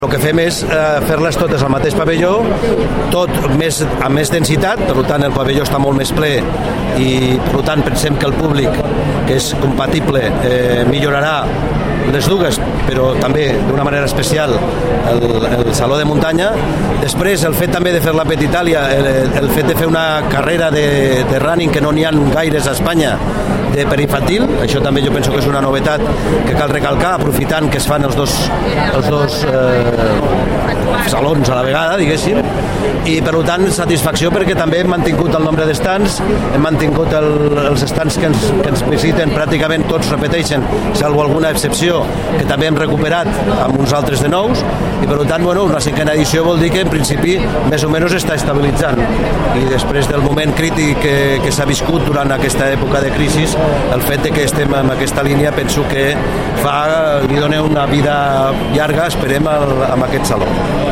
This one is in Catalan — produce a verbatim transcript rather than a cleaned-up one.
El que fem és eh, fer-les totes al mateix pavelló, tot més, amb més densitat, per tant el pavelló està molt més ple i per tant pensem que el públic, que és compatible, eh, millorarà les dues, però també d'una manera especial el, el saló de muntanya. Després el fet també de fer la Pet Itàlia, el, el fet de fer una carrera de, de running que no n'hi ha gaires a Espanya, de per infantil, això també jo penso que és una novetat que cal recalcar, aprofitant que es fan els dos, els dos eh, salons a la vegada, diguéssim, i per tant satisfacció perquè també hem mantingut el nombre d'estants, hem mantingut el, els estants que ens, que ens visiten, pràcticament tots repeteixen, salvo alguna excepció que també hem recuperat amb uns altres de nous, i per tant, bueno, una cinquena edició vol dir que en principi més o menys està estabilitzant, i després del moment crític que, que s'ha viscut durant aquesta època de crisi, el fet de que estem en aquesta línia penso que fa, li dona una vida llarga, esperem, amb aquest saló.